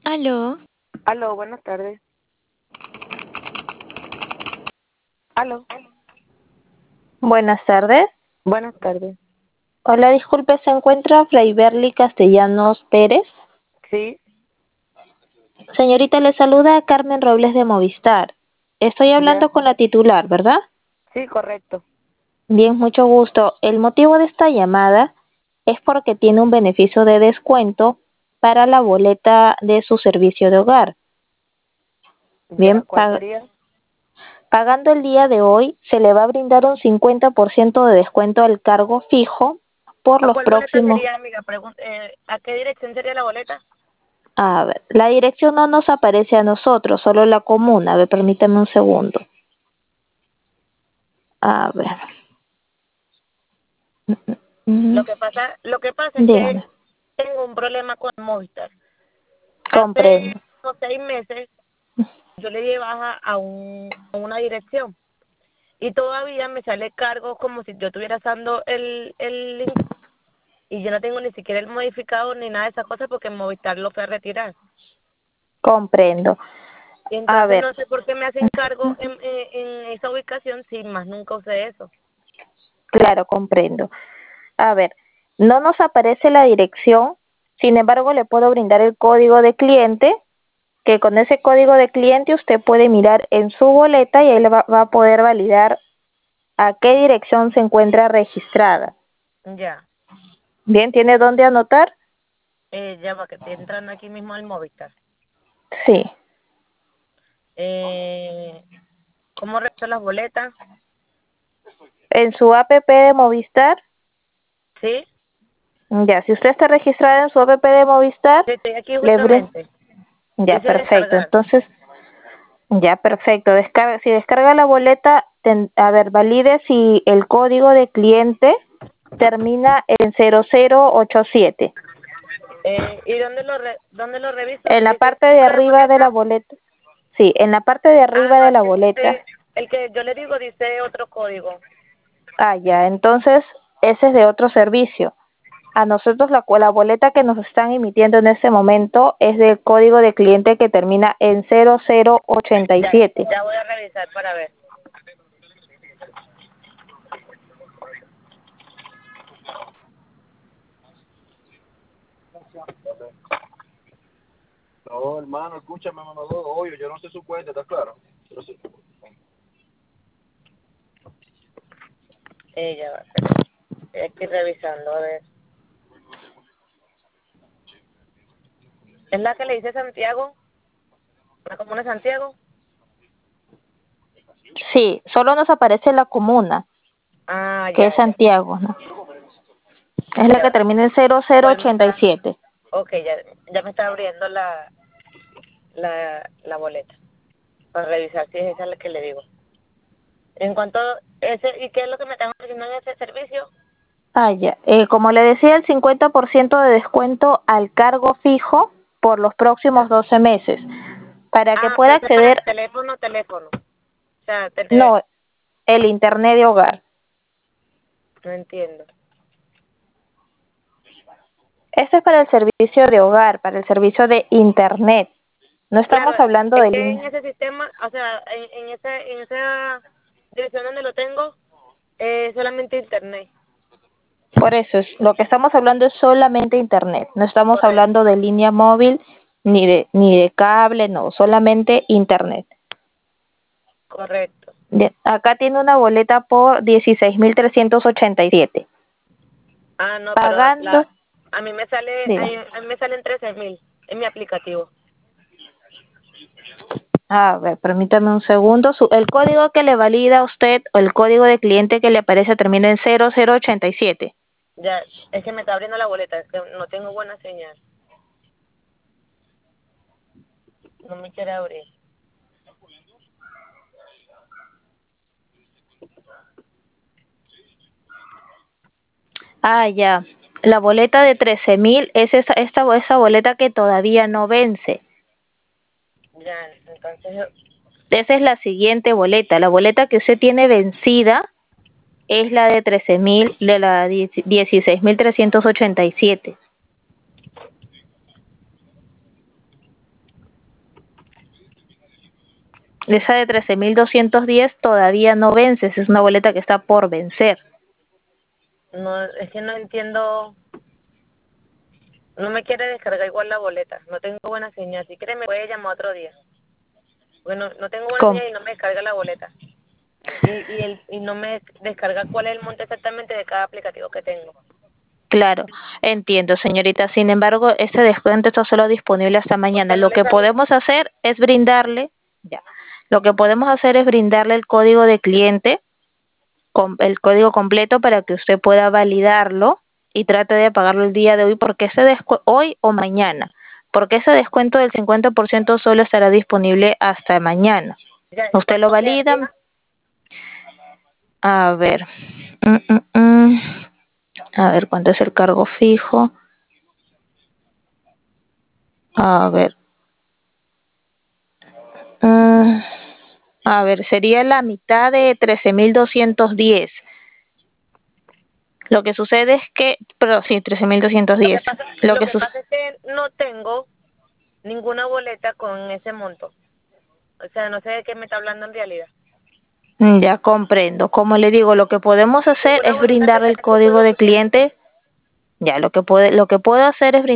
Aló, Aló, buenas tardes. Aló, Buenas tardes. buenas tardes. Hola, disculpe, ¿se encuentra Fray Berly Castellanos Pérez? Sí, Señorita, le saluda Carmen Robles de Movistar. Estoy ya. hablando con la titular, ¿verdad? Sí, correcto. Bien, mucho gusto. El motivo de esta llamada es porque tiene un beneficio de descuento para la boleta de su servicio de hogar. Ya, Bien, ¿cuál sería? pagando el día de hoy, se le va a brindar un 50% de descuento al cargo fijo por ¿A los cuál boleta próximos. sería, amiga? ¿A qué dirección sería la boleta? A ver, la dirección no nos aparece a nosotros, solo la comuna. A ver, permítame un segundo. A ver. Mm, Lo que pasa es que Dígame. tengo un problema con Movistar. Hace Comprendo. unos 6 meses yo le di baja a una dirección y todavía me sale cargo como si yo estuviera usando el link y yo no tengo ni siquiera el modificado ni nada de esas cosas porque Movistar lo fue a retirar. Comprendo. Y A entonces ver. no sé por qué me hacen cargo en esa ubicación si más nunca usé eso. Claro, comprendo. A ver, no nos aparece la dirección, sin embargo, le puedo brindar el código de cliente, que con ese código de cliente usted puede mirar en su boleta y ahí va a poder validar a qué dirección se encuentra registrada. Ya, Bien, ¿tiene dónde anotar? ya va que estoy entrando aquí mismo al Movistar. Sí. Eh, ¿Cómo reviso las boletas? En su app de Movistar, ¿Sí? ya, si usted está registrada en su app de Movistar, Sí, estoy aquí le brin- justamente. ya, Dice perfecto. descargar. Entonces, ya, perfecto. Si descarga la boleta, a ver, valide si el código de cliente termina en 0087. ¿Y dónde lo reviso? En la Dice parte de número de arriba de la boleta. boleta, sí, en la parte de Ah, arriba no, de la boleta. el que yo le digo dice otro código. Ah, ya, entonces ese es de otro servicio. A nosotros la boleta que nos están emitiendo en este momento es del código de cliente que termina en Ya, 0087. ya voy a revisar para ver. No, hermano, escúchame, mamá, obvio, yo no sé su cuenta, ¿está claro? Yo no sé. Ya va, espera. Estoy aquí revisando, a ver. ¿Es la que le dice Santiago? ¿La comuna de Santiago? Sí, solo nos aparece la comuna, Ah, que es ya, ya. Santiago, ¿no? Es la Ya, que termina en ¿cuál me está? 0087. Ok, ya me está abriendo la boleta para revisar si es esa la que le digo. En cuanto a ese, ¿y qué es lo que me están ofreciendo en ese servicio? Ah, ya. Como le decía, el 50% de descuento al cargo fijo por los próximos 12 meses. Para que Pero pueda ese es para acceder, el teléfono. O sea, no, el internet de hogar. no entiendo. Este es para el servicio de hogar, para el servicio de internet. No Claro, estamos hablando es de que en línea. ese sistema, o sea, en esa dirección donde lo tengo, solamente internet. Por eso, lo que estamos hablando es solamente internet. No estamos Correcto, hablando de línea móvil ni de cable, no, solamente internet. correcto. Bien, acá tiene una boleta por 16.387. Ah, no, pero Pagando, a mí me sale, diga. a mí me salen 13.000 en mi aplicativo. A ver, permítame un segundo. El código que le valida a usted o el código de cliente que le aparece termina en 0087. Ya, es que me está abriendo la boleta, es que no tengo buena señal. No me quiere abrir. Ah, ya. La boleta de 13.000 es esa boleta que todavía no vence. Ya, entonces, Esa es la siguiente boleta. La boleta que usted tiene vencida es la de 13.000, de la 16.387. Esa de 13.210 todavía no vence, es una boleta que está por vencer. No, es que no entiendo, no me quiere descargar igual la boleta, no tengo buena señal. Si quiere me puede llamar otro día. Bueno, no tengo buena Con, señal y no me descarga la boleta. Y no me descarga cuál es el monto exactamente de cada aplicativo que tengo. claro, entiendo, señorita. Sin embargo, ese descuento está solo disponible hasta mañana. Porque no Lo le que sale. podemos hacer es brindarle, ya, lo que podemos hacer es brindarle el código de cliente, con el código completo para que usted pueda validarlo y trate de pagarlo el día de hoy, porque hoy o mañana, porque ese descuento del 50% solo estará disponible hasta mañana. Ya, ¿y Usted lo cuánto queda valida. fija? A ver, mm, mm, mm. A ver, ¿cuánto es el cargo fijo? A ver, mm, a ver, sería la mitad de 13.210. Lo que sucede es que, pero sí, trece mil doscientos Lo que diez. pasa, Lo lo que que sucede, pasa es que no tengo ninguna boleta con ese monto. O sea, no sé de qué me está hablando en realidad. ya comprendo. Como le digo, lo que podemos hacer Ninguna es boleta que brindar sea el tipo código de producción. cliente. Ya, lo que puedo hacer es